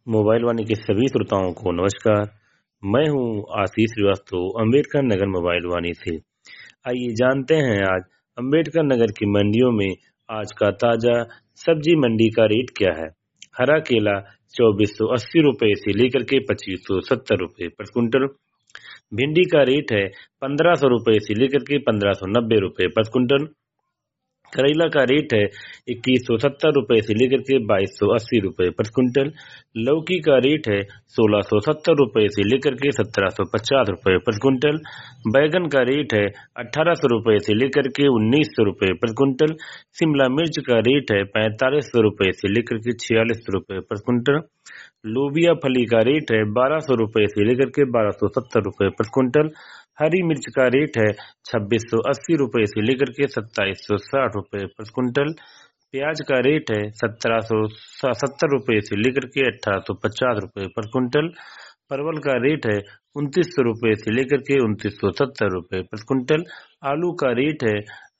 Mobile वाणी के सभी श्रोताओं को नमस्कार। मैं हूं आशीष श्रीवास्तव अम्बेडकर नगर मोबाइल वाणी से। आइए जानते हैं आज अम्बेडकर नगर की मंडियों में आज का ताजा सब्जी मंडी का रेट क्या है। हरा केला 2480 रुपए से लेकर के 2570 रुपए पर क्विंटल। भिंडी का रेट है 1500 रुपए से लेकर के 1590 रुपए पर क्विंटल। करेला का रेट है 2170 रुपए से लेकर के 2280 रुपए पर क्विंटल। लौकी का रेट है 1670 रुपए से लेकर के 1750 रुपए पर क्विंटल। बैगन का रेट है 1800 रुपए से लेकर के 1900 रुपए पर क्विंटल। शिमला मिर्च का रेट है 4500 रुपए से लेकर के 4600 रुपए पर क्विंटल। लोबिया फली का रेट है 1200 रुपए से लेकर के 1270 रुपए पर क्विंटल। हरी मिर्च का रेट है 2680 रुपए से लेकर के 2760 रुपए पर क्विंटल। प्याज का रेट है 1770 रुपए से लेकर के 1850 रुपए पर क्विंटल। परवल का रेट है 2900 रुपए से लेकर के 2970 रुपए पर क्विंटल। आलू का रेट है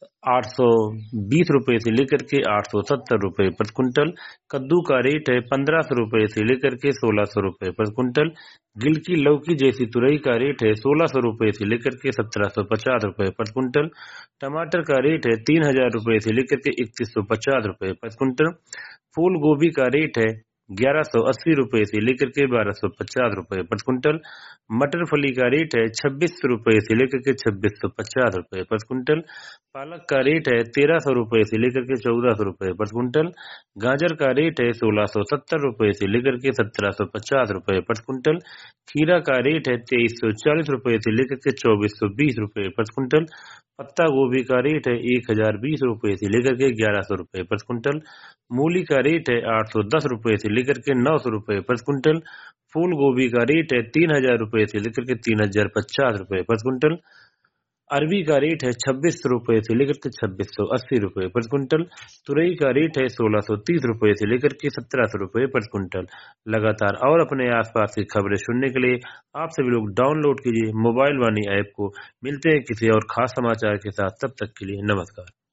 820 रुपए से लेकर के 870 रुपए पर क्विंटल। कद्दू का रेट है 1500 रुपए से लेकर के 1600 रुपए पर क्विंटल। गिलकी लौकी जैसी तुरई का रेट है 1600 रुपए से लेकर के 1750 रुपए पर क्विंटल। टमाटर का रेट है 3000 रुपए से लेकर के 3150 रुपए पर क्विंटल। फूल गोभी का रेट है 1180 रुपए से लेकर के 1250 रुपए पर क्विंटल। मटर फली का रेट है 2600 रुपए से लेकर के 2650 रुपए पर क्विंटल। पालक का रेट है 1300 रुपए से लेकर के 1400 रुपए पर क्विंटल। गाजर का रेट है 1670 रुपए से लेकर के 1750 रुपए पर क्विंटल। खीरा का रेट है 2340 रुपए से लेकर के 2420 रुपए पर क्विंटल। पत्ता गोभी का रेट है 1020 रुपए से लेकर के 1100 रुपए पर क्विंटल। मूली का रेट है 810 रुपए से लेकर के 900 रुपए पर क्विंटल। फूल गोभी का रेट है 3000 रुपए से लेकर के 3050 रुपए पर क्विंटल। अरबी का रेट है 2600 रुपए से लेकर के 2680 रुपए पर क्विंटल। तुरई का रेट है 1630 रुपए से लेकर के 1700 रुपए पर क्विंटल। लगातार और अपने आसपास की खबरें सुनने के लिए आप सभी लोग डाउनलोड कीजिए मोबाइल वाणी ऐप को। मिलते हैं किसी और खास समाचार के साथ, तब तक के लिए नमस्कार।